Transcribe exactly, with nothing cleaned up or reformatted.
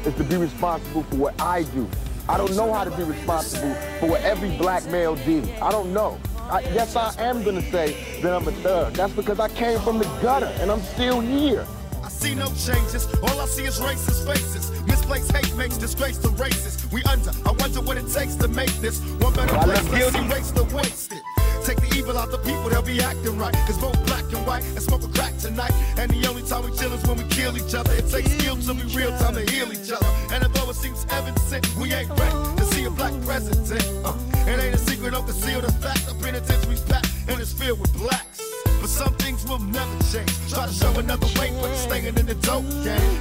is to be responsible for what I do. I don't know how to be responsible for what every black male did. I don't know. I, yes, I am gonna say that I'm a thug. That's because I came from the gutter and I'm still here. I see no changes, all I see is racist faces. Misplaced hate makes disgrace to races. We under, I wonder what it takes to make this one better Well, place. let's Let's erase the wasted. Take the evil out the people, they'll be acting right. Cause both black and white and smoke a crack tonight. And the only time we chill is when we kill each other. It takes skill to be real time to heal each other. And although it seems evident, we ain't ready to see a black president. Uh, it ain't a secret, don't conceal the fact. The penitentiary's packed and it's filled with blacks. But some things will never change. Try to show another way, but staying in the dope game.